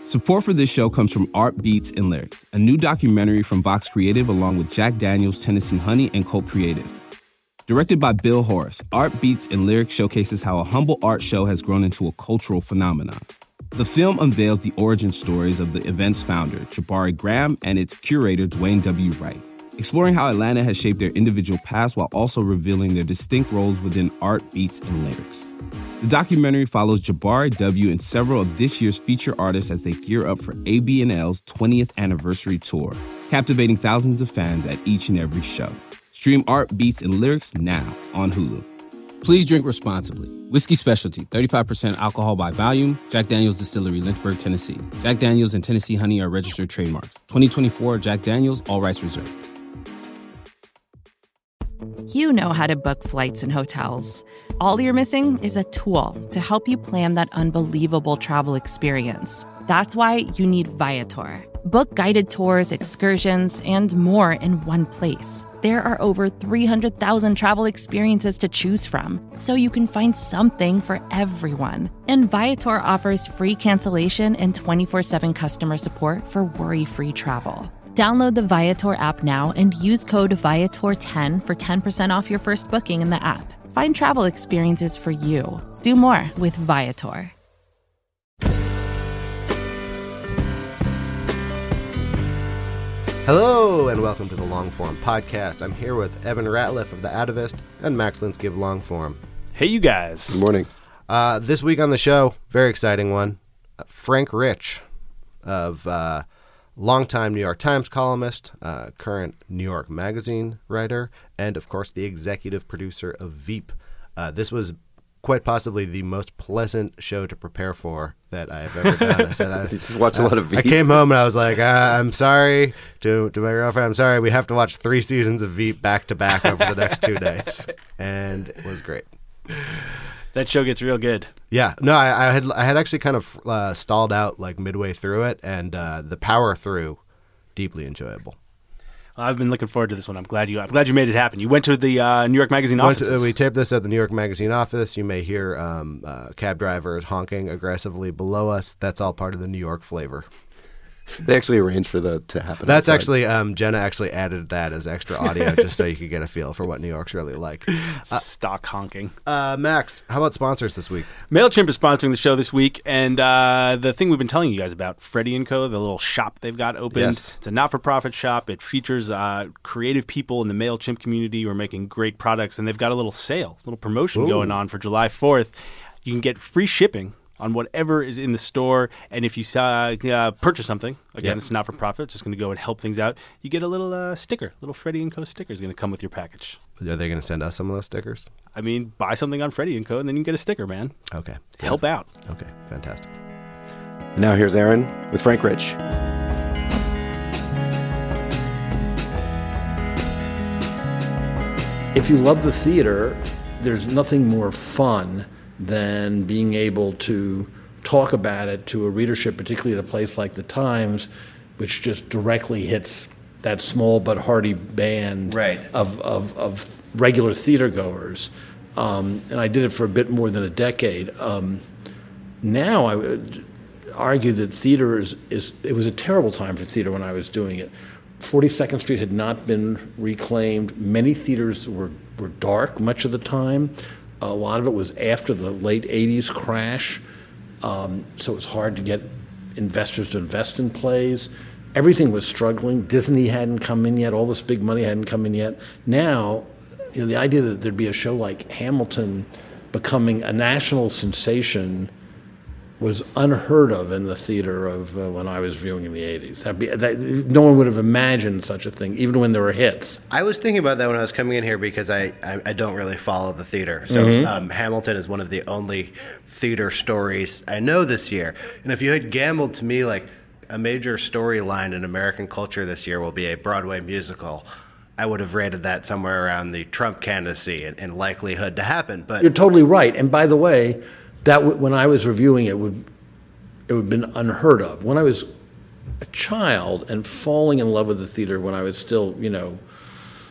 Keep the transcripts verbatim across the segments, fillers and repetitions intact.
Support for this show comes from Art Beats and Lyrics, a new documentary from Vox Creative along with Jack Daniels, Tennessee Honey, and Cult Creative. Directed by Bill Horace, Art Beats and Lyrics showcases how a humble art show has grown into a cultural phenomenon. The film unveils the origin stories of the event's founder, Jabari Graham, and its curator, Dwayne W. Wright, exploring how Atlanta has shaped their individual paths while also revealing their distinct roles within Art Beats and Lyrics. The documentary follows Jabari W. and several of this year's feature artists as they gear up for A B and L's twentieth anniversary tour, captivating thousands of fans at each and every show. Stream Art Beats and Lyrics now on Hulu. Please drink responsibly. Whiskey Specialty, thirty-five percent alcohol by volume. Jack Daniels Distillery, Lynchburg, Tennessee. Jack Daniels and Tennessee Honey are registered trademarks. twenty twenty-four Jack Daniels, all rights reserved. You know how to book flights and hotels. All you're missing is a tool to help you plan that unbelievable travel experience. That's why you need Viator. Book guided tours, excursions, and more in one place. There are over three hundred thousand travel experiences to choose from, so you can find something for everyone. And Viator offers free cancellation and twenty-four seven customer support for worry-free travel. Download the Viator app now and use code Viator ten for ten percent off your first booking in the app. Find travel experiences for you. Do more with Viator. Hello, and welcome to the Longform Podcast. I'm here with Evan Ratliff of The Atavist and Max Linsky of Longform. Hey, you guys. Good morning. Uh, this week on the show, very exciting one, uh, Frank Rich of uh, longtime New York Times columnist, uh, current New York Magazine writer, and, of course, the executive producer of Veep. Uh, this was quite possibly the most pleasant show to prepare for that I have ever done. I said, I, you just watch a lot of Veep. I came home and I was like, uh, I'm sorry to to my girlfriend. I'm sorry. We have to watch three seasons of Veep back to back over the next two days, and it was great. That show gets real good. Yeah, no, I, I had I had actually kind of uh, stalled out like midway through it, and uh, the power through, deeply enjoyable. I've been looking forward to this one. I'm glad you. I'm glad you made it happen. You went to the uh, New York Magazine Went office. to- we taped this at the New York Magazine office. You may hear um, uh, cab drivers honking aggressively below us. That's all part of the New York flavor. They actually arranged for that to happen. That's outside. actually um, Jenna actually added that as extra audio just so you could get a feel for what New York's really like. Uh, Stock honking. uh, Max, how about sponsors this week? MailChimp is sponsoring the show this week, and uh, the thing we've been telling you guys about, Freddie and Co., the little shop they've got opened. Yes. It's a not-for-profit shop. It features uh, creative people in the MailChimp community who are making great products, and they've got a little sale, a little promotion Ooh. going on for July fourth. You can get free shipping on whatever is in the store, and if you uh, uh, purchase something, again, Yep. it's not for profit, it's just going to go and help things out, you get a little uh, sticker, little Freddie and Co. sticker is going to come with your package. Are they going to send us some of those stickers? I mean, buy something on Freddie and Co., and then you can get a sticker, man. Okay. Help out. Okay, fantastic. Now here's Aaron with Frank Rich. If you love the theater, there's nothing more fun than being able to talk about it to a readership, particularly at a place like the Times, which just directly hits that small but hearty band Right. of, of, of regular theater goers. Um, and I did it for a bit more than a decade. Um, now I would argue that theater is, is, it was a terrible time for theater when I was doing it. forty-second Street had not been reclaimed. Many theaters were, were dark much of the time. A lot of it was after the late eighties crash, um, so it was hard to get investors to invest in plays. Everything was struggling. Disney hadn't come in yet. All this big money hadn't come in yet. Now, you know, the idea that there'd be a show like Hamilton becoming a national sensation was unheard of in the theater of uh, when I was viewing in the eighties. That'd be, that, no one would have imagined such a thing, even when there were hits. I was thinking about that when I was coming in here because I, I, I don't really follow the theater. So Mm-hmm. um, Hamilton is one of the only theater stories I know this year. And if you had gambled to me like a major storyline in American culture this year will be a Broadway musical, I would have rated that somewhere around the Trump candidacy and, and likelihood to happen. But You're totally right. And by the way, that w- when I was reviewing it, would it would have been unheard of. When I was a child and falling in love with the theater when I was still, you know,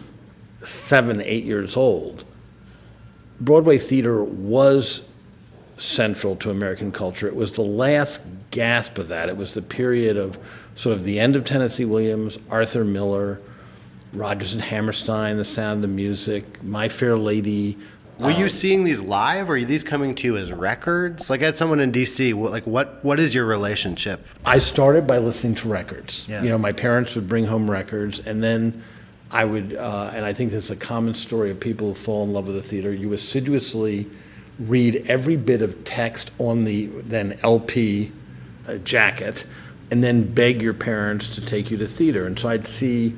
seven, eight years old, Broadway theater was central to American culture. It was the last gasp of that. It was the period of sort of the end of Tennessee Williams, Arthur Miller, Rodgers and Hammerstein, The Sound of Music, My Fair Lady. Were you um, seeing these live, or are these coming to you as records? Like, as someone in D C, what, like what what is your relationship? I started by listening to records. Yeah. You know, my parents would bring home records, and then I would, uh, and I think this is a common story of people who fall in love with the theater, you assiduously read every bit of text on the then L P uh, jacket, and then beg your parents to take you to theater. And so I'd see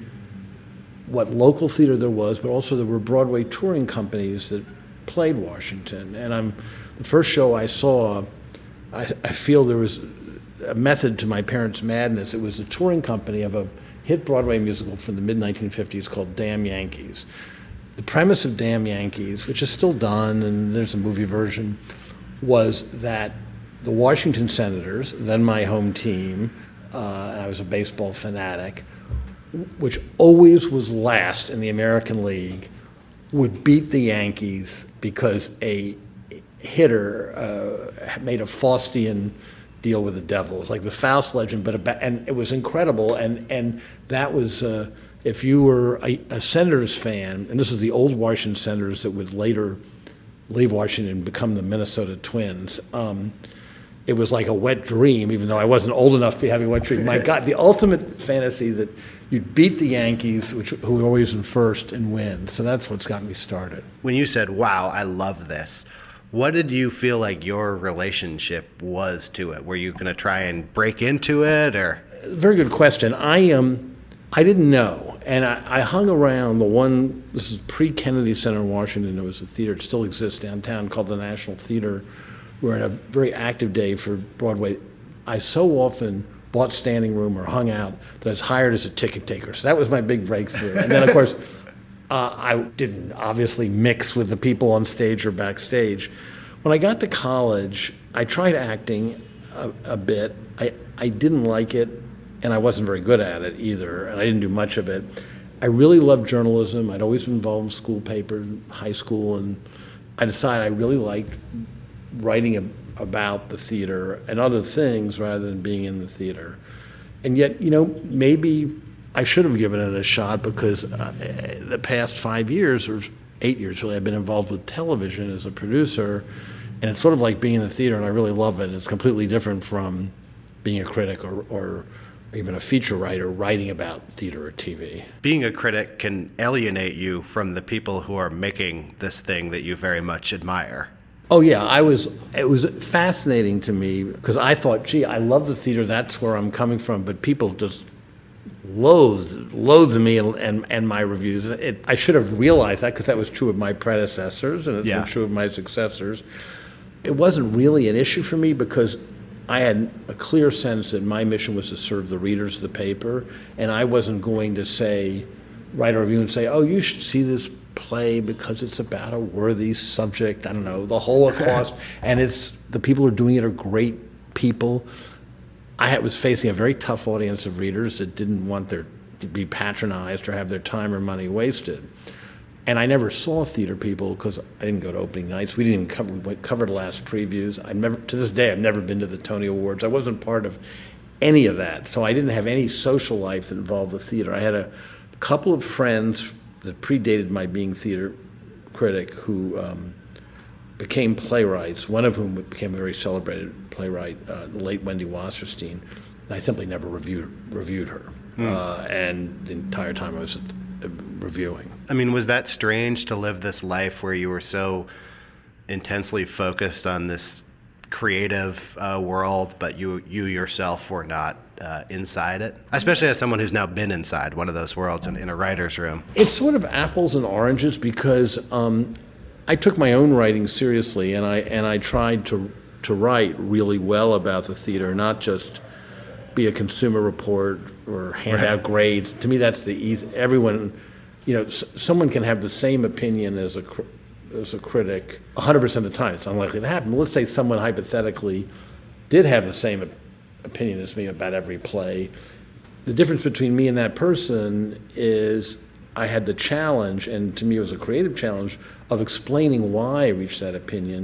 what local theater there was, but also there were Broadway touring companies that played Washington. And I'm the first show I saw, I, I feel there was a method to my parents' madness. It was a touring company of a hit Broadway musical from the mid nineteen fifties called Damn Yankees. The premise of Damn Yankees, which is still done, and there's a movie version, was that the Washington Senators, then my home team, uh, and I was a baseball fanatic, which always was last in the American League, would beat the Yankees because a hitter uh, made a Faustian deal with the devil. It was like the Faust legend, but about, and it was incredible. And and that was uh, if you were a, a Senators fan, and this is the old Washington Senators that would later leave Washington and become the Minnesota Twins. Um, it was like a wet dream, even though I wasn't old enough to be having a wet dream. My God, the ultimate fantasy that you'd beat the Yankees, which who were always in first, and win. So that's what's got me started. When you said, wow, I love this, what did you feel like your relationship was to it? Were you going to try and break into it, or? Very good question. I um, I didn't know, and I, I hung around the one. This is pre-Kennedy Center in Washington. There was a theater, it still exists downtown, called the National Theater. We're in a very active day for Broadway. I so often bought standing room or hung out that I was hired as a ticket taker. So that was my big breakthrough. And then, of course, uh, I didn't obviously mix with the people on stage or backstage. When I got to college, I tried acting a, a bit. I, I didn't like it, and I wasn't very good at it either, and I didn't do much of it. I really loved journalism. I'd always been involved in school paper, high school, and I decided I really liked writing a, about the theater and other things rather than being in the theater. And yet, you know, maybe I should have given it a shot, because uh, the past five years, or eight years really, I've been involved with television as a producer, and it's sort of like being in the theater, and I really love it. It's completely different from being a critic or, or even a feature writer writing about theater or T V. Being a critic can alienate you from the people who are making this thing that you very much admire. Oh yeah, I was. It was fascinating to me, because I thought, gee, I love the theater. That's where I'm coming from. But people just loathe, loathe me and, and, and my reviews. It, I should have realized that, because that was true of my predecessors, and it's Yeah. been true of my successors. It wasn't really an issue for me, because I had a clear sense that my mission was to serve the readers of the paper, and I wasn't going to say, write a review and say, oh, you should see this play because it's about a worthy subject, I don't know, the Holocaust, and it's the people who are doing it are great people. I had, was facing a very tough audience of readers that didn't want their to be patronized or have their time or money wasted. And I never saw theater people, because I didn't go to opening nights. We didn't even cover, we went, covered last previews. I never, to this day, I've never been to the Tony Awards. I wasn't part of any of that, so I didn't have any social life that involved the theater. I had a couple of friends that predated my being theater critic who um, became playwrights, one of whom became a very celebrated playwright, uh, the late Wendy Wasserstein, and I simply never reviewed reviewed her. Mm. Uh, and the entire time I was at the, uh, reviewing. I mean, was that strange to live this life where you were so intensely focused on this creative uh, world, but you you yourself were not uh, inside it? Especially as someone who's now been inside one of those worlds in, in a writer's room. It's sort of apples and oranges, because um, I took my own writing seriously, and I and I tried to to write really well about the theater, not just be a Consumer Report or hand Right. out grades. To me, that's the easy. Everyone, you know, s- someone can have the same opinion as a cr- as a critic one hundred percent of the time. It's unlikely to happen. Let's say someone hypothetically did have the same op- opinion as me about every play. The difference between me and that person is I had the challenge, and to me it was a creative challenge, of explaining why I reached that opinion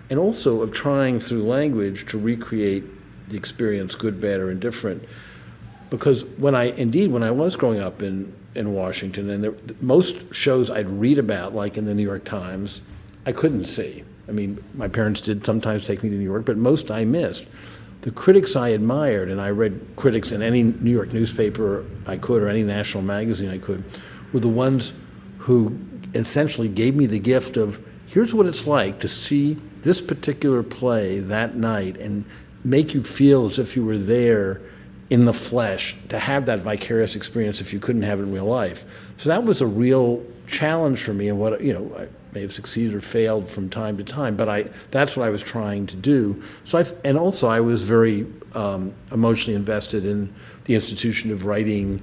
and also of trying through language to recreate the experience, good, bad, or indifferent. Because when I, indeed, when I was growing up in, in Washington, and there, most shows I'd read about, like in the New York Times, I couldn't see. I mean, my parents did sometimes take me to New York, but most I missed. The critics I admired, and I read critics in any New York newspaper I could or any national magazine I could, were the ones who essentially gave me the gift of, here's what it's like to see this particular play that night and make you feel as if you were there in the flesh, to have that vicarious experience if you couldn't have it in real life. So that was a real challenge for me, and what, you know, I may have succeeded or failed from time to time, but I that's what I was trying to do. So I, and also I was very um, emotionally invested in the institution of writing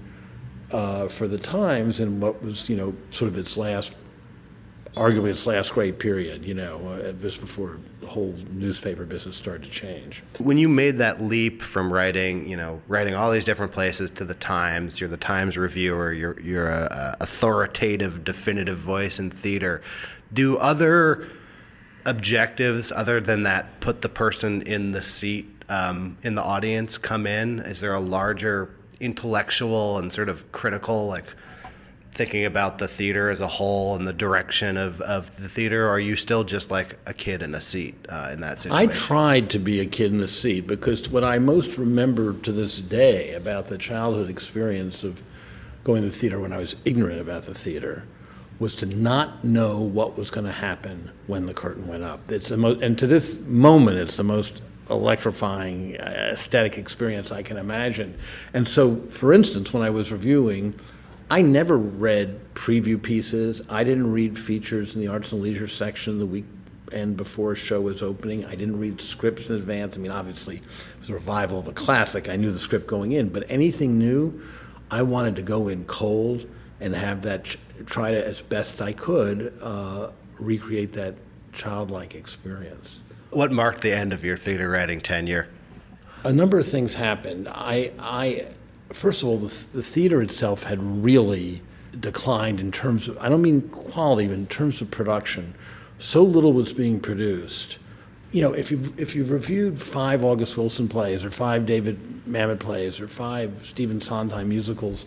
uh, for the Times, and what was, you know, sort of its last, arguably its last great period, you know, uh, just before the whole newspaper business started to change. When you made that leap from writing, you know, writing all these different places to the Times, you're the Times reviewer, you're you're a, a authoritative, definitive voice in theater. Do other objectives, other than that, put the person in the seat, um, in the audience, come in? Is there a larger intellectual and sort of critical, like, thinking about the theater as a whole and the direction of, of the theater, or are you still just like a kid in a seat uh, in that situation? I tried to be a kid in the seat, because what I most remember to this day about the childhood experience of going to the theater when I was ignorant about the theater was to not know what was going to happen when the curtain went up. It's the most, and to this moment, it's the most electrifying, uh, aesthetic experience I can imagine. And so, for instance, when I was reviewing, I never read preview pieces. I didn't read features in the Arts and Leisure section the weekend before a show was opening. I didn't read scripts in advance. I mean, obviously, it was a revival of a classic. I knew the script going in, but anything new, I wanted to go in cold and have that, ch- try to, as best I could, uh, recreate that childlike experience. What marked the end of your theater writing tenure? A number of things happened. I, I First of all, the, the theater itself had really declined in terms of, I don't mean quality, but in terms of production. So little was being produced. You know, if you've, if you've reviewed five August Wilson plays, or five David Mamet plays, or five Stephen Sondheim musicals,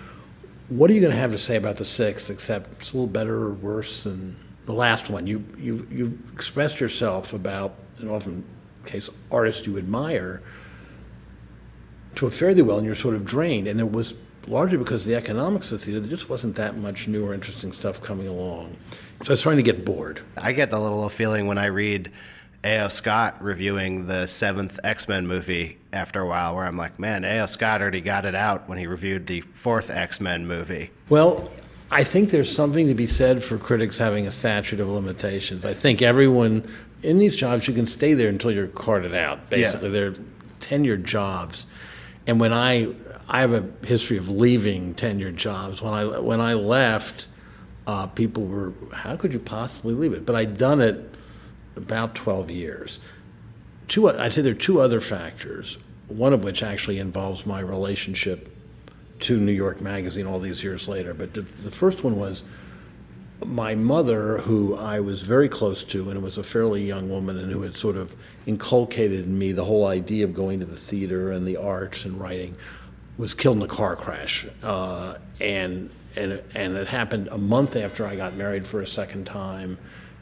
what are you going to have to say about the sixth, except it's a little better or worse than the last one? You, you, you've expressed yourself about, in often case, artists you admire, to a fairly well, and you're sort of drained. And it was largely because of the economics of the theater, there just wasn't that much new or interesting stuff coming along. So I was trying to get bored. I get the little feeling when I read A O. Scott reviewing the seventh X-Men movie after a while, where I'm like, man, A O. Scott already got it out when he reviewed the fourth X-Men movie. Well, I think there's something to be said for critics having a statute of limitations. I think everyone in these jobs, you can stay there until you're carted out, basically. Yeah. They're tenured jobs. And when I, I have a history of leaving tenured jobs. When I, when I left, uh, people were, how could you possibly leave it? But I'd done it about twelve years. Two, I'd say there are two other factors, one of which actually involves my relationship to New York Magazine all these years later. But the, the first one was my mother, who I was very close to, and was a fairly young woman, and who had sort of inculcated in me the whole idea of going to the theater and the arts and writing, was killed in a car crash. Uh, and, and, and it happened a month after I got married for a second time.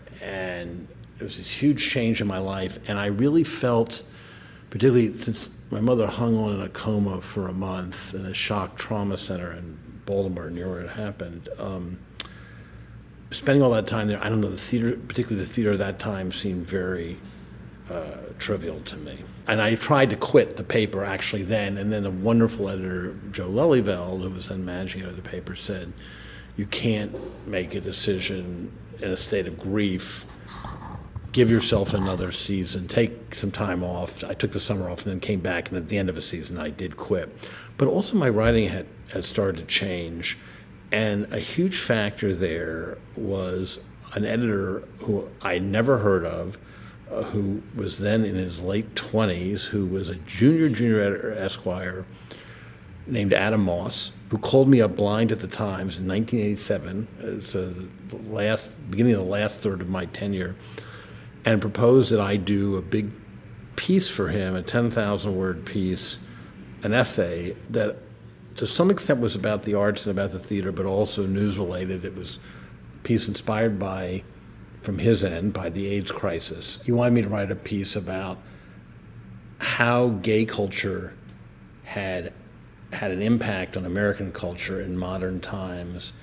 And it was this huge change in my life. And I really felt, particularly since my mother hung on in a coma for a month in a shock trauma center in Baltimore, near where it happened, um, spending all that time there, I don't know, the theater, particularly the theater at that time, seemed very uh, trivial to me. And I tried to quit the paper actually then, and then a wonderful editor, Joe Lelyveld, who was then managing editor of the paper, said, you can't make a decision in a state of grief. Give yourself another season, take some time off. I took the summer off and then came back, and at the end of a season I did quit. But also my writing had, had started to change. And a huge factor there was an editor who I never heard of, uh, who was then in his late twenties, who was a junior, junior editor, Esquire, named Adam Moss, who called me up blind at the Times in nineteen eighty-seven, uh, so the last, beginning of the last third of my tenure, and proposed that I do a big piece for him, a ten thousand word piece, an essay that to some extent was about the arts and about the theater, but also news related. It was a piece inspired by, from his end, by the AIDS crisis. He wanted me to write a piece about how gay culture had had an impact on American culture in modern times,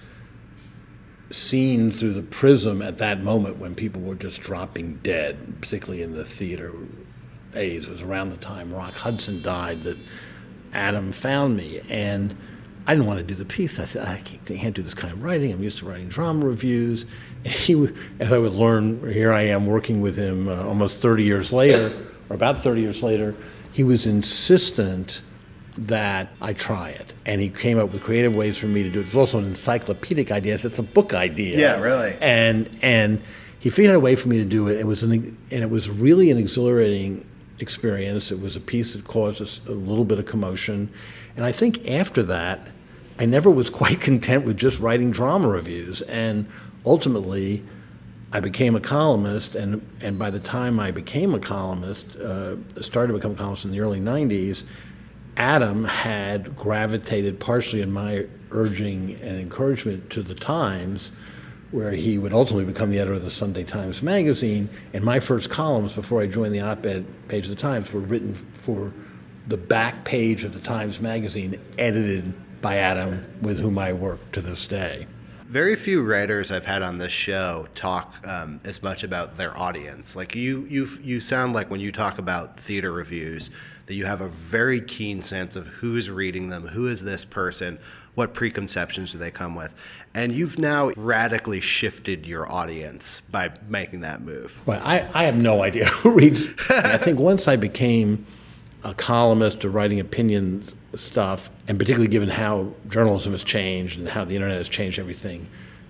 seen through the prism at that moment when people were just dropping dead, particularly in the theater. AIDS was around the time Rock Hudson died that Adam found me, and I didn't want to do the piece. I said, I can't, I can't do this kind of writing. I'm used to writing drama reviews. And he, as I would learn, here I am working with him uh, almost thirty years later, or about thirty years later. He was insistent that I try it, and he came up with creative ways for me to do it. It was also an encyclopedic idea. It's a book idea. Yeah, really. And and he figured out a way for me to do it. It was an, and it was really an exhilarating experience. It was a piece that caused us a little bit of commotion, and I think after that, I never was quite content with just writing drama reviews. And ultimately, I became a columnist, and and by the time I became a columnist, uh, started to become a columnist in the early nineties. Adam had gravitated, partially in my urging and encouragement, to the Times, where he would ultimately become the editor of the Sunday Times Magazine. And my first columns before I joined the op-ed page of the Times were written for the back page of the Times Magazine, edited by Adam, with whom I work to this day. Very few writers I've had on this show talk um, as much about their audience. Like you, you, you sound like when you talk about theater reviews that you have a very keen sense of who's reading them, who is this person, what preconceptions do they come with, and you've now radically shifted your audience by making that move. Well, I, I have no idea who reads. I think once I became a columnist or writing opinion stuff, and particularly given how journalism has changed and how the internet has changed everything,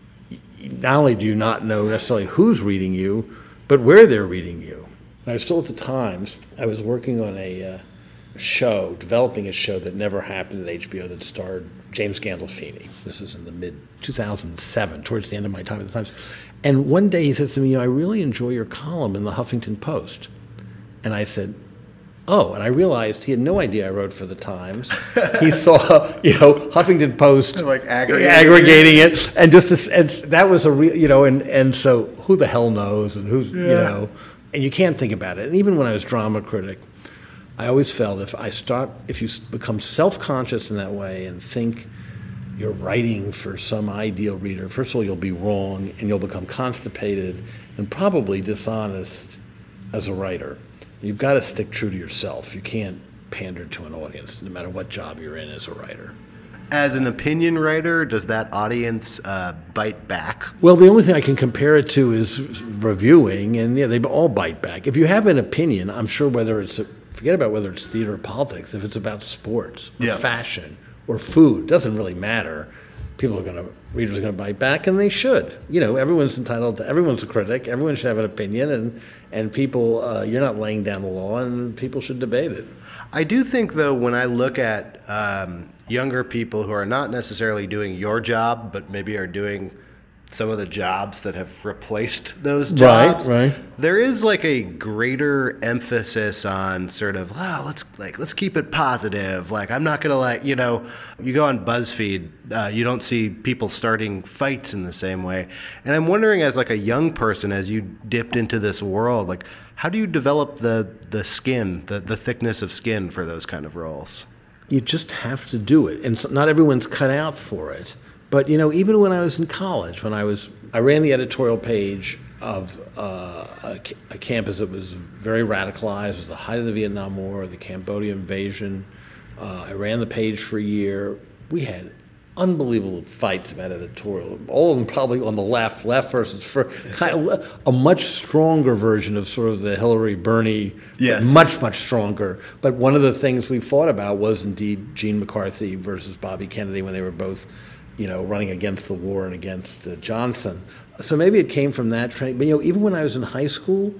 not only do you not know necessarily who's reading you, but where they're reading you. When I was still at the Times, I was working on a uh, show, developing a show that never happened at H B O that starred James Gandolfini. This is in the mid two thousand seven, towards the end of my time at the Times. And one day he said to me, you know, I really enjoy your column in the Huffington Post. And I said, oh, and I realized he had no idea I wrote for the Times. He saw, you know, Huffington Post like aggregating, aggregating it, and just to, and that was a real, you know, and and so who the hell knows, and who's, yeah. you know, and you can't think about it. And even when I was drama critic, I always felt if I start, if you become self-conscious in that way and think you're writing for some ideal reader, first of all, you'll be wrong, and you'll become constipated and probably dishonest as a writer. You've got to stick true to yourself. You can't pander to an audience, no matter what job you're in as a writer. As an opinion writer, does that audience uh, bite back? Well, the only thing I can compare it to is reviewing, and yeah, they all bite back. If you have an opinion, I'm sure whether it's, a, forget about whether it's theater or politics, if it's about sports or yeah. fashion or food, doesn't really matter. People are going to, readers are going to bite back, and they should. You know, everyone's entitled to, everyone's a critic, everyone should have an opinion, and, and people, uh, you're not laying down the law, and people should debate it. I do think, though, when I look at um, younger people who are not necessarily doing your job, but maybe are doing some of the jobs that have replaced those jobs, right, right. there is like a greater emphasis on sort of, wow, let's like let's keep it positive. Like, I'm not gonna like, you know, you go on BuzzFeed, uh, you don't see people starting fights in the same way. And I'm wondering, as like a young person, as you dipped into this world, like, how do you develop the the skin, the the thickness of skin for those kind of roles? You just have to do it, and so not everyone's cut out for it. But, you know, even when I was in college, when I was, I ran the editorial page of uh, a, a campus that was very radicalized. It was the height of the Vietnam War, the Cambodia invasion. Uh, I ran the page for a year. We had unbelievable fights about editorial, all of them probably on the left, left versus first, kind of a much stronger version of sort of the Hillary Bernie, yes. much, much stronger. But one of the things we fought about was indeed Gene McCarthy versus Bobby Kennedy when they were both, you know, running against the war and against uh, Johnson. So maybe it came from that training. But, you know, even when I was in high school,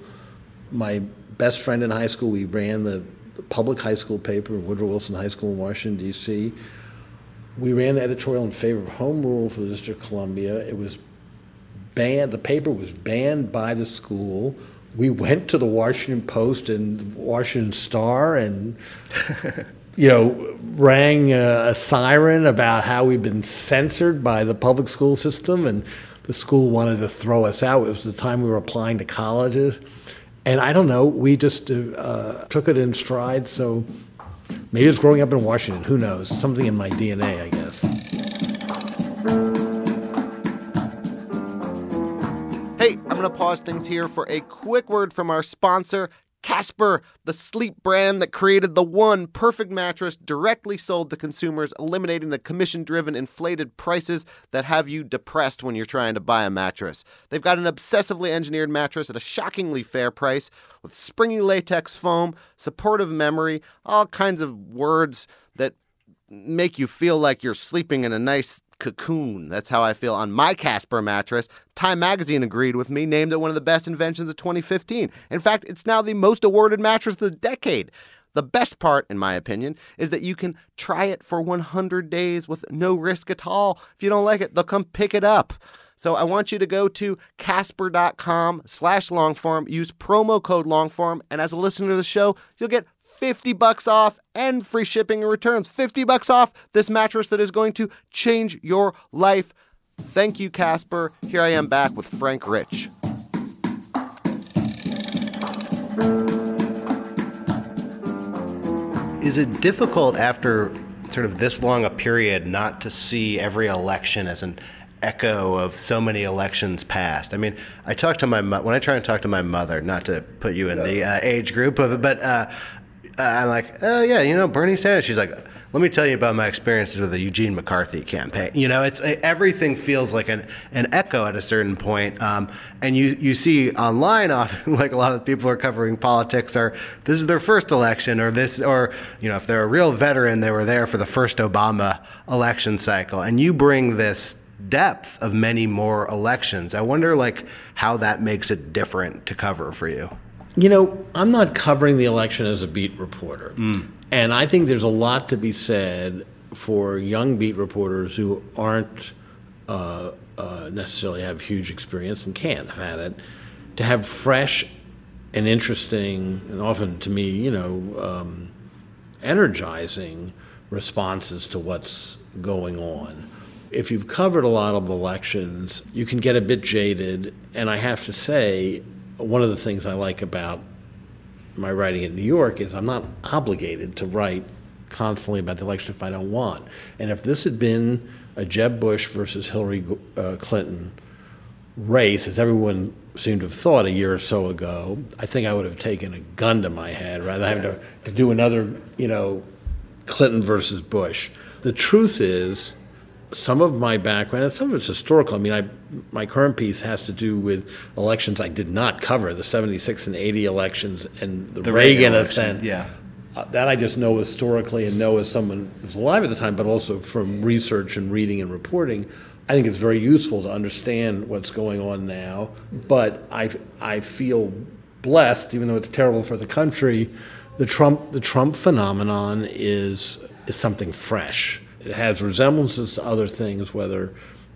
my best friend in high school, we ran the public high school paper, Woodrow Wilson High School in Washington, D C We ran an editorial in favor of home rule for the District of Columbia. It was banned, the paper was banned by the school. we went to the Washington Post and Washington Star and, you know, rang a, a siren about how we've been censored by the public school system and the school wanted to throw us out. It was the time we were applying to colleges. And I don't know, we just uh, took it in stride. So maybe it's growing up in Washington. Who knows? Something in my D N A, I guess. Hey, I'm going to pause things here for a quick word from our sponsor, Casper, the sleep brand that created the one perfect mattress directly sold to consumers, eliminating the commission-driven inflated prices that have you depressed when you're trying to buy a mattress. They've got an obsessively engineered mattress at a shockingly fair price with springy latex foam, supportive memory, all kinds of words that make you feel like you're sleeping in a nice cocoon. That's how I feel on my Casper mattress. Time Magazine agreed with me, named it one of the best inventions of twenty fifteen. In fact, it's now the most awarded mattress of the decade. The best part, in my opinion, is that you can try it for one hundred days with no risk at all. If you don't like it, they'll come pick it up. So I want you to go to casper.com slash longform, use promo code longform, and as a listener to the show, you'll get fifty bucks off and free shipping and returns. fifty bucks off this mattress that is going to change your life. Thank you, Casper. Here I am back with Frank Rich. Is it difficult after sort of this long a period not to see every election as an echo of so many elections past? I mean, I talk to my mo- when I try and talk to my mother, not to put you in no. the uh, age group of it, but uh, uh, I'm like, oh yeah, you know, Bernie Sanders. She's like, let me tell you about my experiences with the Eugene McCarthy campaign. You know, it's everything feels like an, an echo at a certain point. Um, and you, you see online often, like a lot of people are covering politics are, this is their first election or this, or, you know, if they're a real veteran, they were there for the first Obama election cycle. And you bring this depth of many more elections. I wonder like how that makes it different to cover for you. You know, I'm not covering the election as a beat reporter. Mm. And I think there's a lot to be said for young beat reporters who aren't uh, uh, necessarily have huge experience and can't have had it, to have fresh and interesting and often to me, you know, um, energizing responses to what's going on. If you've covered a lot of elections, you can get a bit jaded. And I have to say, one of the things I like about my writing in New York is I'm not obligated to write constantly about the election if I don't want. And if this had been a Jeb Bush versus Hillary uh, Clinton race, as everyone seemed to have thought a year or so ago, I think I would have taken a gun to my head rather than having to, to do another, you know, Clinton versus Bush. The truth is, some of my background, and some of it's historical. I mean, I, my current piece has to do with elections I did not cover, the seventy-six and eighty elections and the, the Reagan, Reagan ascent. Yeah. Uh, that I just know historically and know as someone who was alive at the time, but also from research and reading and reporting. I think it's very useful to understand what's going on now. But I, I feel blessed, even though it's terrible for the country, the Trump, the Trump phenomenon is is something fresh. It has resemblances to other things, whether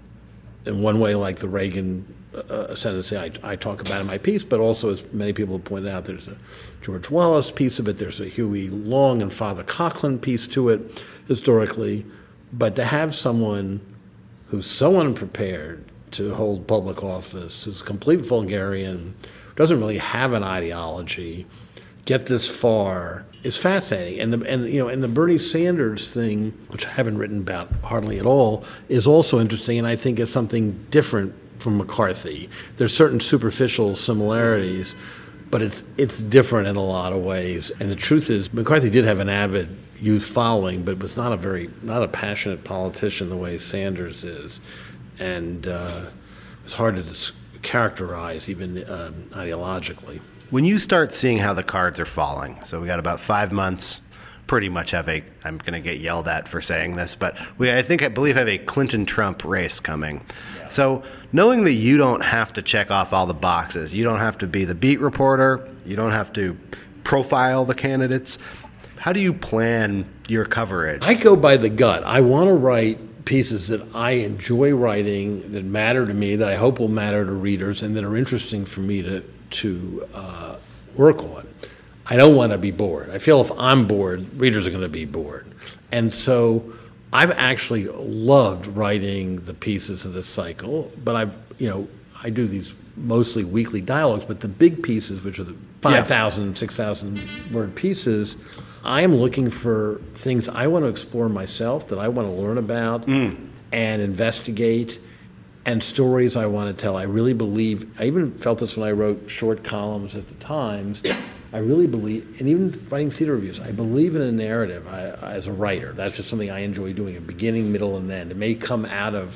in one way like the Reagan uh, ascendancy I, I talk about in my piece, but also, as many people have pointed out, there's a George Wallace piece of it, there's a Huey Long and Father Coughlin piece to it historically. But to have someone who's so unprepared to hold public office, who's a complete vulgarian, doesn't really have an ideology, get this far is fascinating. And the and you know and the Bernie Sanders thing, which I haven't written about hardly at all, is also interesting, and I think is something different from McCarthy. There's certain superficial similarities, but it's it's different in a lot of ways. And the truth is, McCarthy did have an avid youth following, but was not a very not a passionate politician the way Sanders is, and uh, it's hard to dis- characterize even um, ideologically. When you start seeing how the cards are falling, so we got about five months, pretty much have a, I'm going to get yelled at for saying this, but we, I think, I believe have a Clinton-Trump race coming. Yeah. So knowing that you don't have to check off all the boxes, you don't have to be the beat reporter, you don't have to profile the candidates, how do you plan your coverage? I go by the gut. I want to write pieces that I enjoy writing, that matter to me, that I hope will matter to readers, and that are interesting for me to to uh, work on. I don't want to be bored. I feel if I'm bored, readers are going to be bored. And so I've actually loved writing the pieces of this cycle, but I've, you know, I do these mostly weekly dialogues, but the big pieces, which are the five thousand, six thousand word pieces, I am looking for things I want to explore myself, that I want to learn about mm. and investigate, and stories I want to tell. I really believe, I even felt this when I wrote short columns at the Times, I really believe, and even writing theater reviews, I believe in a narrative I, as a writer. That's just something I enjoy doing, a beginning, middle, and end. It may come out of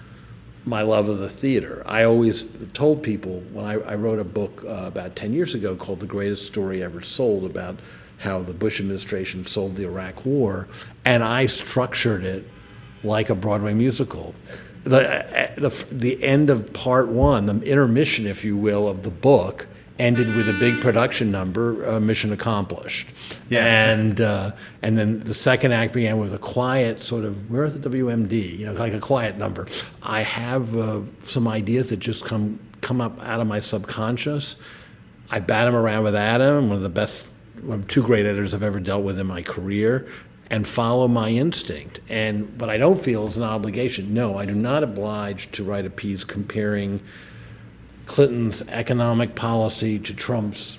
my love of the theater. I always told people, when I, I wrote a book uh, about ten years ago called The Greatest Story Ever Sold, about how the Bush administration sold the Iraq War, and I structured it like a Broadway musical. The, the, the end of part one, the intermission, if you will, of the book, ended with a big production number, uh, mission accomplished. Yeah. And uh, and then the second act began with a quiet sort of, where's the W M D? You know, like a quiet number. I have uh, some ideas that just come come up out of my subconscious. I bat them around with Adam, one of the best, one of two great editors I've ever dealt with in my career, and follow my instinct. And what I don't feel is an obligation. No, I do not oblige to write a piece comparing Clinton's economic policy to Trump's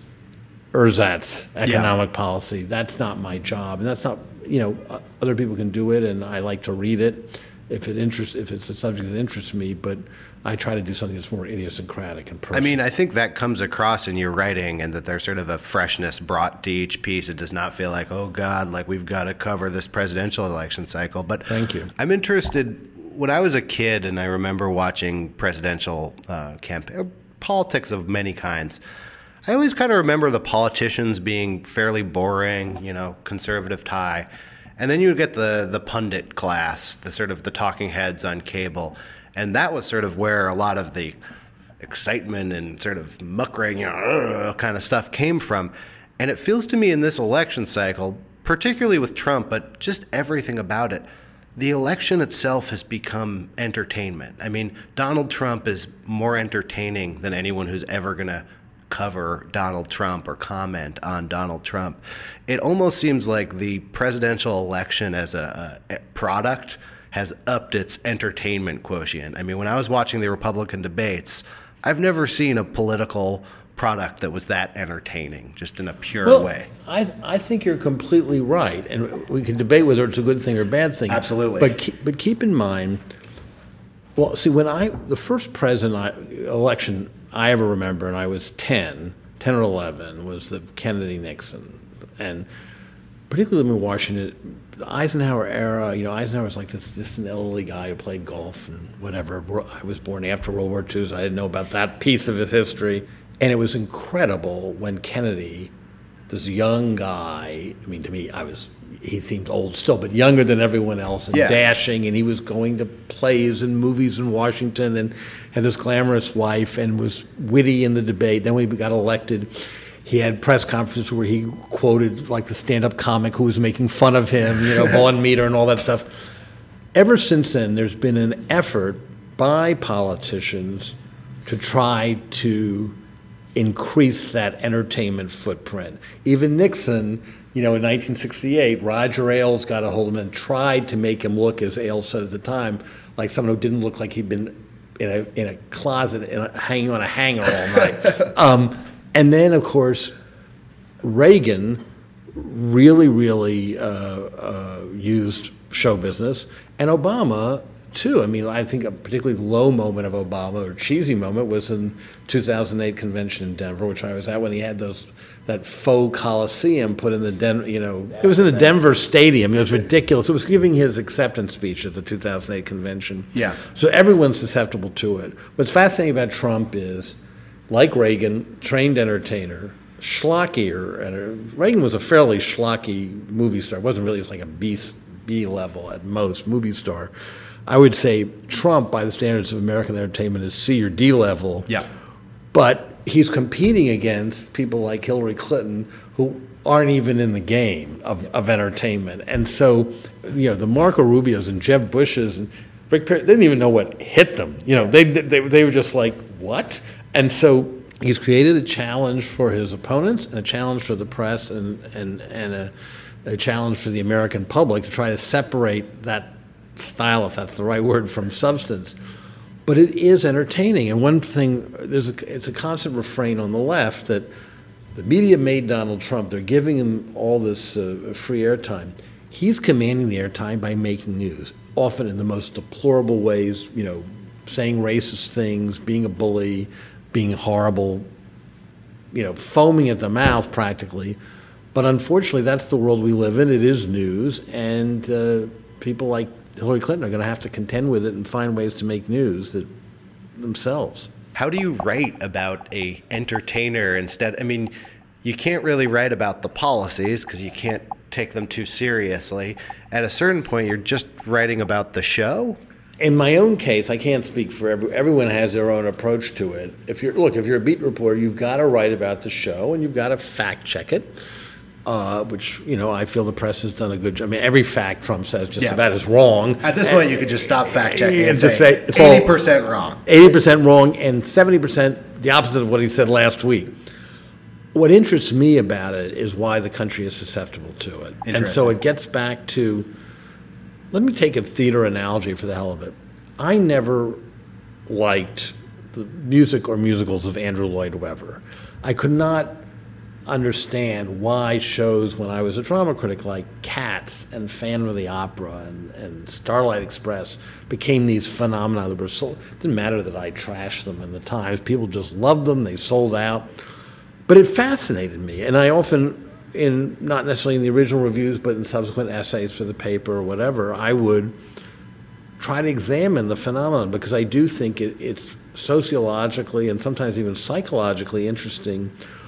ersatz economic yeah. policy. That's not my job, and that's not, you know, other people can do it, and I like to read it if it interests, if it's a subject that interests me. But I try to do something that's more idiosyncratic and personal. I mean, I think that comes across in your writing, and that there's sort of a freshness brought to each piece. It does not feel like, oh God, like we've got to cover this presidential election cycle. But thank you. I'm interested. When I was a kid, and I remember watching presidential uh, campaign, politics of many kinds, I always kind of remember the politicians being fairly boring, you know, conservative tie. And then you would get the the pundit class, the sort of the talking heads on cable. And that was sort of where a lot of the excitement and sort of muckraking, you know, kind of stuff came from. And it feels to me in this election cycle, particularly with Trump, but just everything about it, the election itself has become entertainment. I mean, Donald Trump is more entertaining than anyone who's ever going to cover Donald Trump or comment on Donald Trump. It almost seems like the presidential election as a, a product has upped its entertainment quotient. I mean, when I was watching the Republican debates, I've never seen a political product that was that entertaining, just in a pure well, way. I I think you're completely right, and we can debate whether it's a good thing or a bad thing. Absolutely. But keep, but keep in mind, well, see, when I the first president I, election I ever remember, and I was ten, ten or eleven, was the Kennedy Nixon, and particularly in Washington, the Eisenhower era. You know, Eisenhower was like this this elderly guy who played golf and whatever. I was born after World War Two, so I didn't know about that piece of his history. And it was incredible when Kennedy, this young guy, I mean, to me, I was, he seemed old still, but younger than everyone else and yeah. dashing, and he was going to plays and movies in Washington and had this glamorous wife and was witty in the debate. Then when he got elected, he had press conferences where he quoted like the stand-up comic who was making fun of him, you know, Vaughn Meter and all that stuff. Ever since then, there's been an effort by politicians to try to increase that entertainment footprint. Even Nixon, you know, in nineteen sixty-eight, Roger Ailes got a hold of him and tried to make him look, as Ailes said at the time, like someone who didn't look like he'd been in a in a closet in a, hanging on a hanger all night. um, and then, of course, Reagan really, really uh, uh, used show business, and Obama too. I mean, I think a particularly low moment of Obama, or cheesy moment, was in two thousand eight convention in Denver, which I was at, when he had those that faux Coliseum put in the Den. You know, it was in the Denver Stadium. It was ridiculous. It was giving his acceptance speech at the two thousand eight convention. Yeah. So everyone's susceptible to it. What's fascinating about Trump is, like Reagan, trained entertainer, schlockier. And Reagan was a fairly schlocky movie star. It wasn't really, it was like a B, B level at most movie star. I would say Trump, by the standards of American entertainment, is C or D level. Yeah. But he's competing against people like Hillary Clinton, who aren't even in the game of, of entertainment. And so, you know, the Marco Rubios and Jeb Bushes and Rick Perry, they didn't even know what hit them. You know, they, they, they were just like, what? And so he's created a challenge for his opponents and a challenge for the press and and and a, a challenge for the American public to try to separate that style, if that's the right word, from substance. But it is entertaining. And one thing, there's a, it's a constant refrain on the left that the media made Donald Trump. They're giving him all this uh, free airtime. He's commanding the airtime by making news, often in the most deplorable ways, you know, saying racist things, being a bully, being horrible, you know, foaming at the mouth practically. But unfortunately, that's the world we live in. It is news, and uh, people like Hillary Clinton are going to have to contend with it and find ways to make news that themselves. How do you write about a entertainer instead? I mean, you can't really write about the policies because you can't take them too seriously. At a certain point, you're just writing about the show. In my own case, I can't speak for every, everyone has their own approach to it. If you're look, if you're a beat reporter, you've got to write about the show and you've got to fact check it. Uh, which, you know, I feel the press has done a good job. I mean, every fact Trump says just yeah. about is wrong. At this point, you could just stop fact checking and, and just say, say it's eighty percent wrong. eighty percent wrong and seventy percent the opposite of what he said last week. What interests me about it is why the country is susceptible to it. And so it gets back to, let me take a theater analogy for the hell of it. I never liked the music or musicals of Andrew Lloyd Webber. I could not understand why shows when I was a drama critic like Cats and Phantom of the Opera and, and Starlight Express became these phenomena that were sold. It didn't matter that I trashed them in the Times. People just loved them. They sold out. But it fascinated me. And I often, in not necessarily in the original reviews, but in subsequent essays for the paper or whatever, I would try to examine the phenomenon because I do think it, it's sociologically and sometimes even psychologically interesting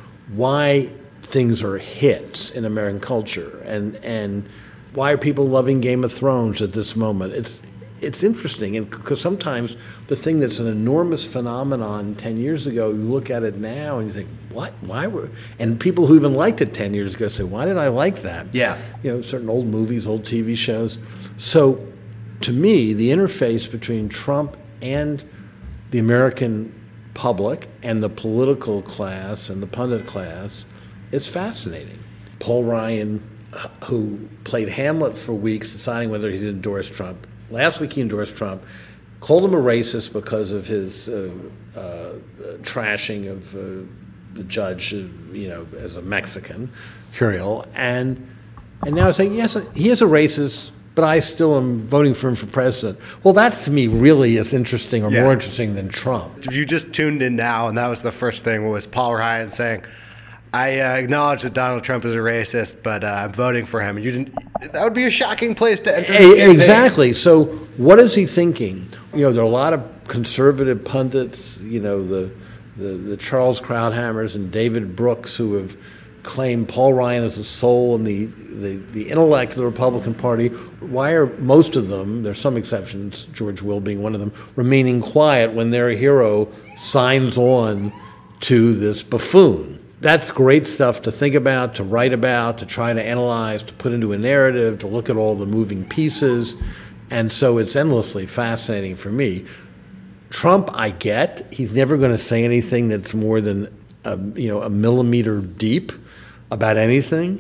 why things are hits in American culture and and why are people loving Game of Thrones at this moment. It's it's interesting, and because sometimes the thing that's an enormous phenomenon ten years ago, you look at it now and you think, what? Why were? And people who even liked it ten years ago say, why did I like that? Yeah. You know, certain old movies, old T V shows. So to me, the interface between Trump and the American public and the political class and the pundit class is fascinating. Paul Ryan, uh, who played Hamlet for weeks, deciding whether he'd endorse Trump. Last week he endorsed Trump, called him a racist because of his uh, uh, trashing of uh, the judge, uh, you know, as a Mexican, Curiel, and and now saying yes, he is a racist, but I still am voting for him for president. Well, that's to me really as interesting or yeah. more interesting than Trump. If you just tuned in now, and that was the first thing, was Paul Ryan saying, I uh, acknowledge that Donald Trump is a racist, but uh, I'm voting for him. And you didn't. That would be a shocking place to enter. A- exactly. So what is he thinking? You know, there are a lot of conservative pundits, you know, the, the, the Charles Krauthammers and David Brooks, who have claim Paul Ryan as the soul and the, the, the intellect of the Republican Party. Why are most of them, there's some exceptions, George Will being one of them, remaining quiet when their hero signs on to this buffoon? That's great stuff to think about, to write about, to try to analyze, to put into a narrative, to look at all the moving pieces. And so it's endlessly fascinating for me. Trump, I get. He's never going to say anything that's more than a, you know, a millimeter deep about anything.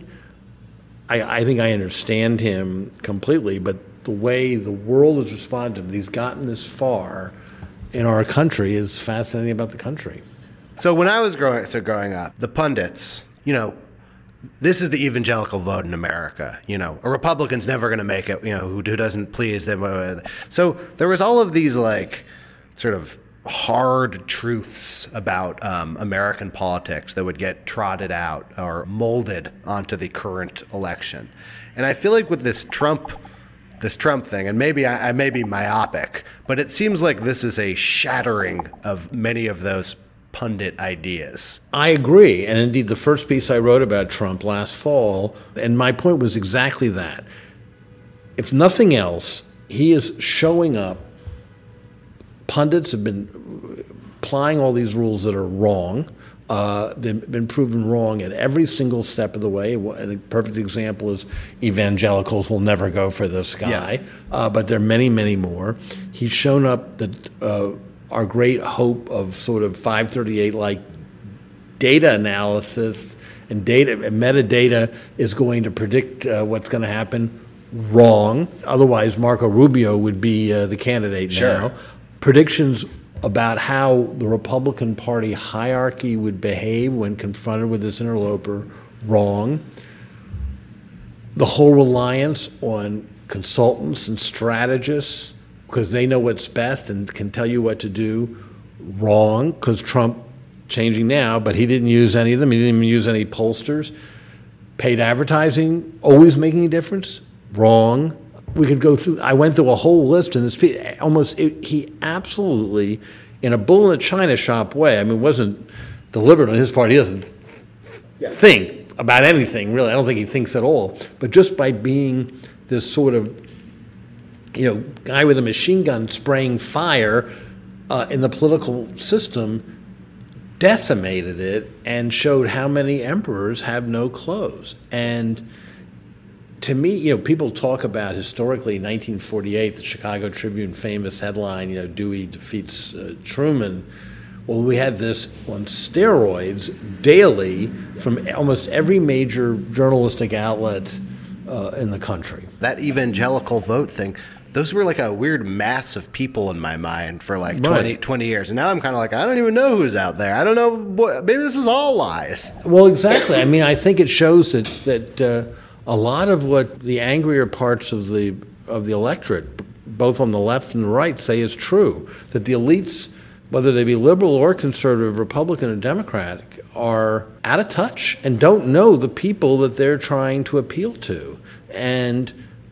I, I think I understand him completely, but the way the world has responded to him, he's gotten this far in our country, is fascinating about the country. So when I was growing, so growing up, the pundits, you know, this is the evangelical vote in America. You know, a Republican's never going to make it. You know, who, who doesn't please them. So there was all of these like sort of hard truths about um, American politics that would get trotted out or molded onto the current election. And I feel like with this Trump, this Trump thing, and maybe I, I may be myopic, but it seems like this is a shattering of many of those pundit ideas. I agree. And indeed, the first piece I wrote about Trump last fall, and my point was exactly that. If nothing else, he is showing up. Pundits have been applying all these rules that are wrong. Uh, they've been proven wrong at every single step of the way. And a perfect example is evangelicals will never go for this guy. Yeah. Uh, but there are many, many more. He's shown up that uh, our great hope of sort of five thirty-eight-like data analysis and data and metadata is going to predict uh, what's going to happen. Wrong. Otherwise, Marco Rubio would be uh, the candidate Sure. now. Predictions about how the Republican Party hierarchy would behave when confronted with this interloper. Wrong. The whole reliance on consultants and strategists because they know what's best and can tell you what to do. Wrong, because Trump, changing now, but he didn't use any of them. He didn't even use any pollsters. Paid advertising, always making a difference. Wrong. We could go through, I went through a whole list in this piece. Almost, it, he absolutely, in a bull in a china shop way, I mean, it wasn't deliberate on his part. He doesn't yeah. think about anything, really. I don't think he thinks at all. But just by being this sort of, you know, guy with a machine gun spraying fire uh, in the political system, decimated it and showed how many emperors have no clothes. And to me, you know, people talk about historically nineteen forty-eight, the Chicago Tribune famous headline, you know, Dewey defeats uh, Truman. Well, we had this on steroids daily from almost every major journalistic outlet uh, in the country. That evangelical vote thing, those were like a weird mass of people in my mind for like Right. twenty, twenty years. And now I'm kind of like, I don't even know who's out there. I don't know. What, maybe this was all lies. Well, exactly. I mean, I think it shows that that uh, a lot of what the angrier parts of the of the electorate, both on the left and the right, say is true. That the elites, whether they be liberal or conservative, Republican or Democratic, are out of touch and don't know the people that they're trying to appeal to. And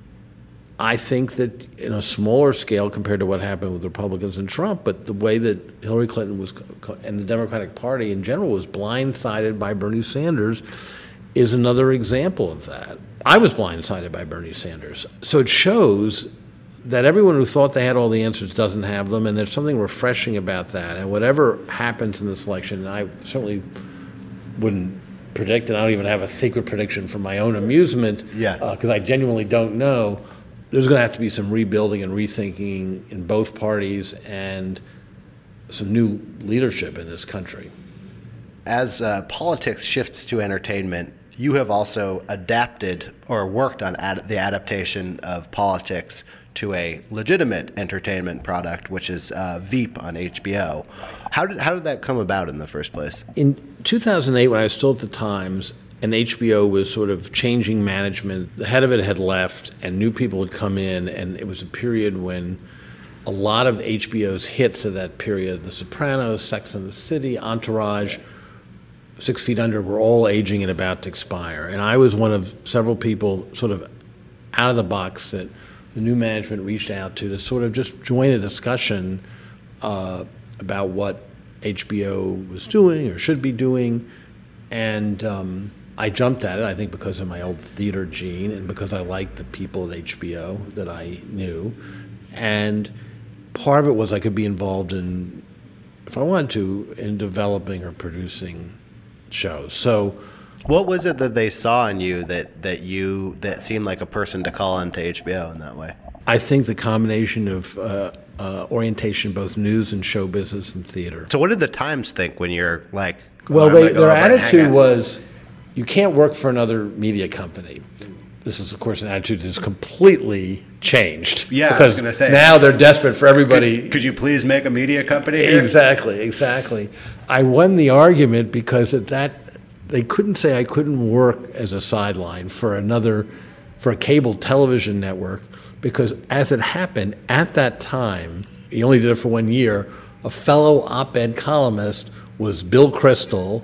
I think that in a smaller scale compared to what happened with Republicans and Trump, but the way that Hillary Clinton was, and the Democratic Party in general, was blindsided by Bernie Sanders is another example of that. I was blindsided by Bernie Sanders. So it shows that everyone who thought they had all the answers doesn't have them, and there's something refreshing about that. And whatever happens in this election, and I certainly wouldn't predict, and I don't even have a secret prediction for my own amusement, Yeah. because I genuinely don't know. There's going to have to be some rebuilding and rethinking in both parties and some new leadership in this country. As uh, politics shifts to entertainment, you have also adapted or worked on ad- the adaptation of politics to a legitimate entertainment product, which is uh, Veep on H B O. How did how did that come about in the first place? In two thousand eight, when I was still at the Times, and H B O was sort of changing management, the head of it had left, and new people had come in, and it was a period when a lot of H B O's hits of that period, The Sopranos, Sex and the City, Entourage, Six Feet Under, were all aging and about to expire. And I was one of several people sort of out of the box that the new management reached out to to sort of just join a discussion uh, about what H B O was doing or should be doing. And um, I jumped at it, I think because of my old theater gene and because I liked the people at H B O that I knew. And part of it was I could be involved in, if I wanted to, in developing or producing shows. So What was it that they saw in you that, that you that seemed like a person to call into H B O in that way? I think the combination of uh, uh, orientation, both news and show business and theater. So what did the Times think when you're like, Well, I'm they, gonna go their over and hang attitude out? was, you can't work for another media company. This is, of course, an attitude that has completely changed. Yeah, I was because gonna say. now they're desperate for everybody. Could, could you please make a media company here? Exactly, exactly. I won the argument because at that, they couldn't say I couldn't work as a sideline for another, for a cable television network, because as it happened at that time, he only did it for one year, a fellow op-ed columnist was Bill Kristol,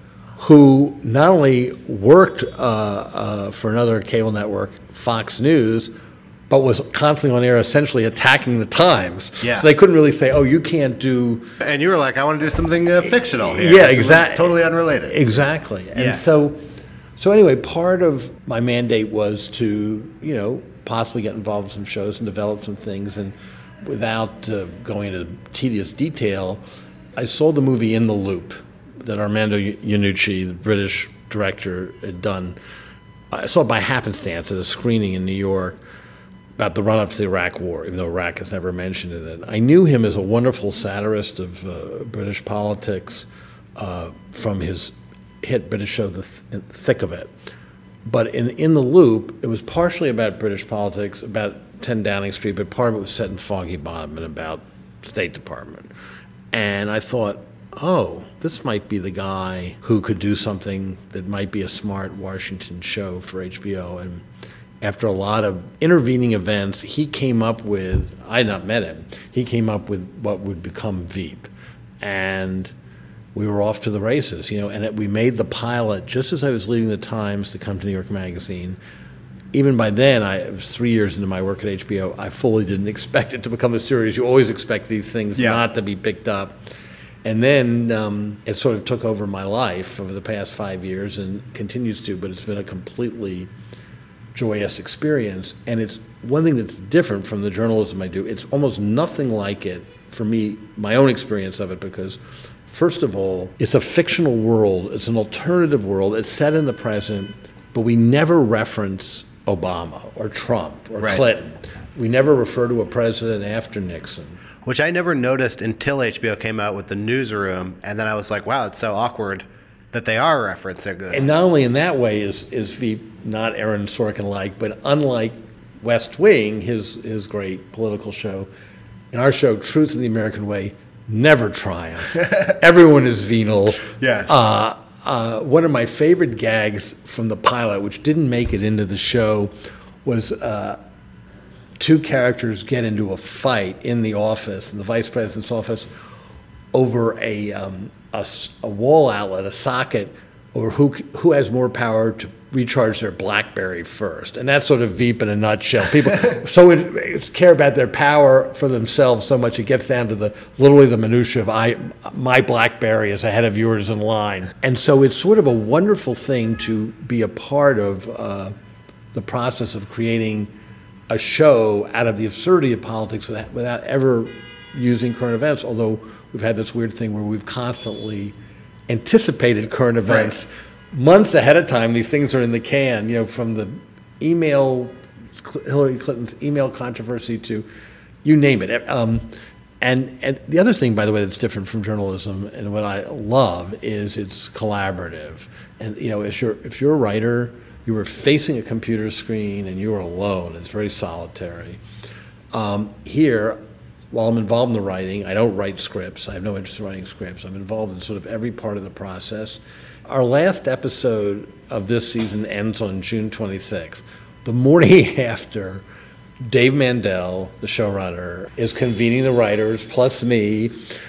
who not only worked uh, uh, for another cable network, Fox News, but was constantly on air essentially attacking the Times. Yeah. So they couldn't really say, oh, you can't do... And you were like, I want to do something uh, fictional here. Yeah, This is exactly. Totally unrelated. Exactly. And Yeah. so, so anyway, part of my mandate was to, you know, possibly get involved in some shows and develop some things. And without uh, going into tedious detail, I sold the movie In the Loop that Armando Iannucci, the British director, had done. I saw it by happenstance at a screening in New York about the run-up to the Iraq War, even though Iraq is never mentioned in it. I knew him as a wonderful satirist of uh, British politics, uh, from his hit British show, The Th- Thick of It. But in In the Loop, it was partially about British politics, about ten Downing Street, but part of it was set in Foggy Bottom and about State Department. And I thought, oh, this might be the guy who could do something that might be a smart Washington show for H B O. And after a lot of intervening events, he came up with, I had not met him, he came up with what would become Veep. And we were off to the races, you know, and it, we made the pilot just as I was leaving the Times to come to New York Magazine. Even by then, I it was three years into my work at H B O, I fully didn't expect it to become a series. You always expect these things Yeah. not to be picked up. And then um, it sort of took over my life over the past five years and continues to, but it's been a completely joyous experience. And it's one thing that's different from the journalism I do. It's almost nothing like it, for me, my own experience of it, because first of all, it's a fictional world. It's an alternative world. It's set in the present, but we never reference Obama or Trump or Right. Clinton. We never refer to a president after Nixon. Which I never noticed until H B O came out with the Newsroom, and then I was like, wow, it's so awkward that they are referencing this. And not only in that way is is Veep not Aaron Sorkin-like, but unlike West Wing, his his great political show, in our show, Truth in the American Way, never triumph. Everyone is venal. Yes. Uh, uh, one of my favorite gags from the pilot, which didn't make it into the show, was uh, two characters get into a fight in the office, in the vice president's office, over a, um, a, s- a wall outlet, a socket, or who c- who has more power to recharge their BlackBerry first. And that's sort of Veep in a nutshell. People so it, it's care about their power for themselves so much it gets down to the literally the minutia of I my BlackBerry is ahead of yours in line. And so it's sort of a wonderful thing to be a part of uh, the process of creating a show out of the absurdity of politics without, without ever using current events, although we've had this weird thing where we've constantly anticipated current events months ahead of time. These things are in the can, you know, from the email, Hillary Clinton's email controversy to you name it. Um, and, and the other thing, by the way, that's different from journalism and what I love is it's collaborative. And, you know, if you're, if you're a writer, you were facing a computer screen and you were alone. It's very solitary. Um, here, while I'm involved in the writing, I don't write scripts. I have no interest in writing scripts. I'm involved in sort of every part of the process. Our last episode of this season ends on June twenty-sixth. The morning after, Dave Mandel, the showrunner, is convening the writers, plus me,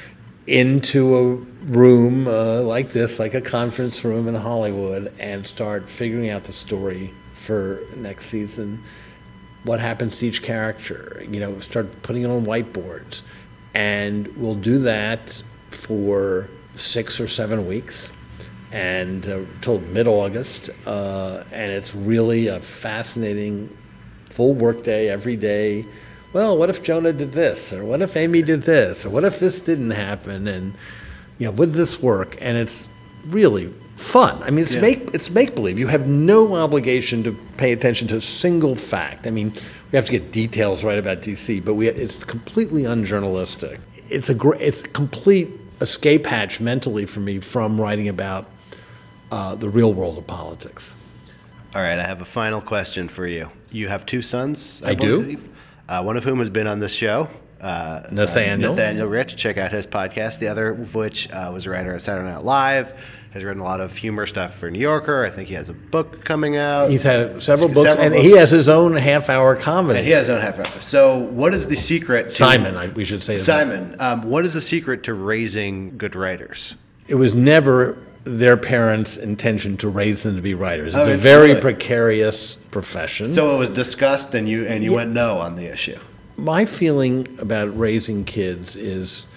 into a room uh, like this, like a conference room in Hollywood, and start figuring out the story for next season. What happens to each character, you know, start putting it on whiteboards. And we'll do that for six or seven weeks and uh, till mid-August. Uh, and it's really a fascinating full workday every day. Well, what if Jonah did this? Or what if Amy did this? Or what if this didn't happen? And, you know, would this work? And it's really fun. I mean, it's Yeah. make it's make believe. You have no obligation to pay attention to a single fact. I mean, we have to get details right about D C, but we it's completely unjournalistic. It's a gr- it's a complete escape hatch mentally for me from writing about uh, the real world of politics. All right, I have a final question for you. You have two sons, I do. believe, uh, one of whom has been on this show. Uh, Nathaniel. Uh, Nathaniel Rich. Check out his podcast. The other of which uh, was a writer at Saturday Night Live. Has written a lot of humor stuff for New Yorker. I think he has a book coming out. He's had several books, Several and books. he has his own half-hour comedy. And he has his own half hour. So, what is the secret? To, Simon, I, we should say. his name. Simon, um, what is the secret to raising good writers? It was never their parents' intention to raise them to be writers. It's Oh, a very really? precarious profession. So it was discussed, and you and you went no on the issue. My feeling about raising kids is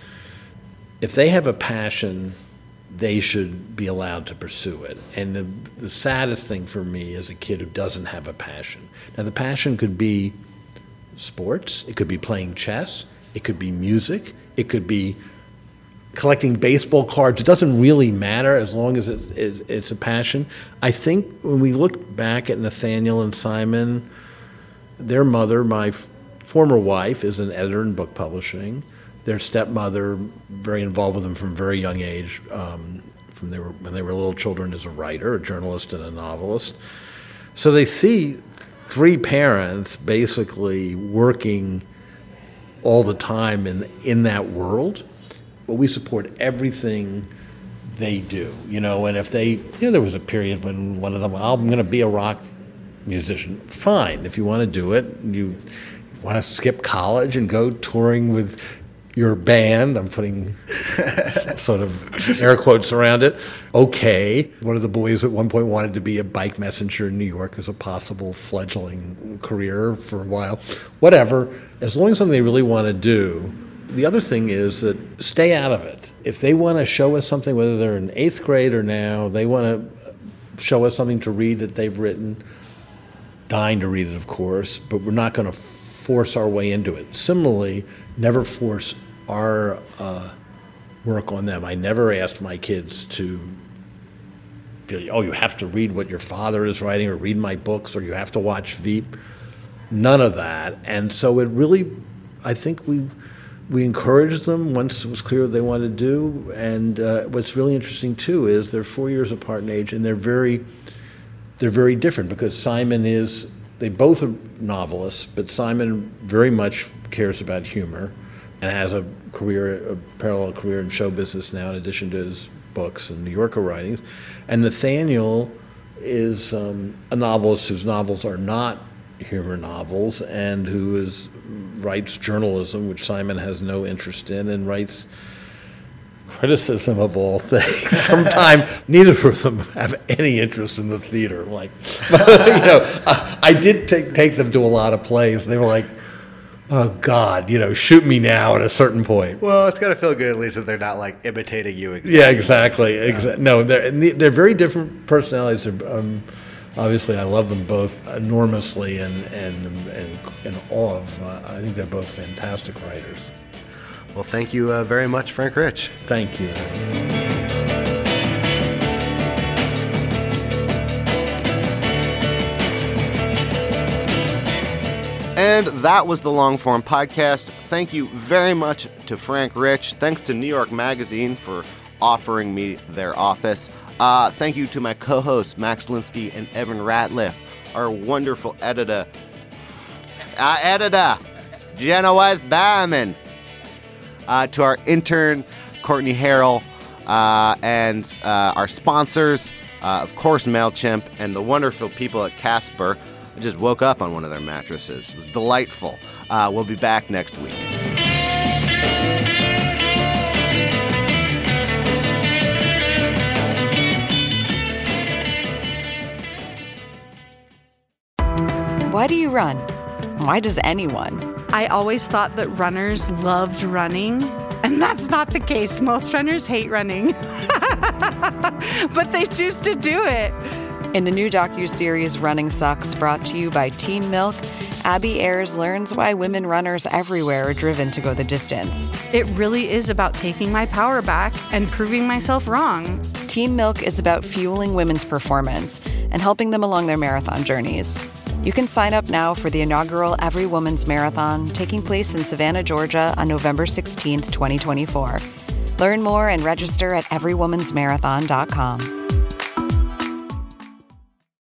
if they have a passion, they should be allowed to pursue it. And the, the saddest thing for me is a kid who doesn't have a passion. Now, the passion could be sports, it could be playing chess, it could be music, it could be collecting baseball cards. It doesn't really matter as long as it's, it's, it's a passion. I think when we look back at Nathaniel and Simon, their mother, my f- former wife, is an editor in book publishing. Their stepmother, very involved with them from a very young age, um, from they were when they were little children as a writer, a journalist, and a novelist. So they see three parents basically working all the time in in that world. But we support everything they do, you know. And if they, you know, there was a period when one of them, oh, I'm going to be a rock musician. Fine, if you want to do it, you want to skip college and go touring with your band. I'm putting sort of air quotes around it. Okay. One of the boys at one point wanted to be a bike messenger in New York as a possible fledgling career for a while. Whatever. As long as something they really want to do. The other thing is that stay out of it. If they want to show us something, whether they're in eighth grade or now, they want to show us something to read that they've written, dying to read it, of course, but we're not going to force our way into it. Similarly, never force our uh, work on them. I never asked my kids to feel, oh, you have to read what your father is writing or read my books or you have to watch Veep. None of that. And so it really, I think we we encouraged them once it was clear what they wanted to do. And uh, what's really interesting, too, is they're four years apart in age and they're very, they're very different because Simon is, they both are novelists, but Simon very much cares about humor and has a career, a parallel career in show business now in addition to his books and New Yorker writings. And Nathaniel is um, a novelist whose novels are not humor novels and who is writes journalism, which Simon has no interest in, and writes criticism of all things. Sometimes neither of them have any interest in the theater. Like, you know, I, I did take take them to a lot of plays. They were like, oh God, you know, shoot me now at a certain point. Well, it's got to feel good at least that they're not like imitating you exactly. Yeah, exactly. Yeah. Exa- no, they're they're very different personalities. They're, um, obviously, I love them both enormously and and and in awe of. Uh, I think they're both fantastic writers. Well, thank you uh, very much, Frank Rich. Thank you. And that was the Long Form Podcast. Thank you very much to Frank Rich. Thanks to New York Magazine for offering me their office. Uh, thank you to my co-hosts, Max Linsky and Evan Ratliff, our wonderful editor, uh, editor, Jenna Weiss-Bauman, uh, to our intern, Courtney Harrell, uh, and uh, our sponsors, uh, of course, MailChimp, and the wonderful people at Casper. I just woke up on one of their mattresses. It was delightful. Uh, we'll be back next week. Why do you run? Why does anyone? I always thought that runners loved running, and that's not the case. Most runners hate running, but they choose to do it. In the new docuseries Running Sucks, brought to you by Team Milk, Abby Ayers learns why women runners everywhere are driven to go the distance. It really is about taking my power back and proving myself wrong. Team Milk is about fueling women's performance and helping them along their marathon journeys. You can sign up now for the inaugural Every Woman's Marathon taking place in Savannah, Georgia on November sixteenth, twenty twenty-four. Learn more and register at every woman's marathon dot com.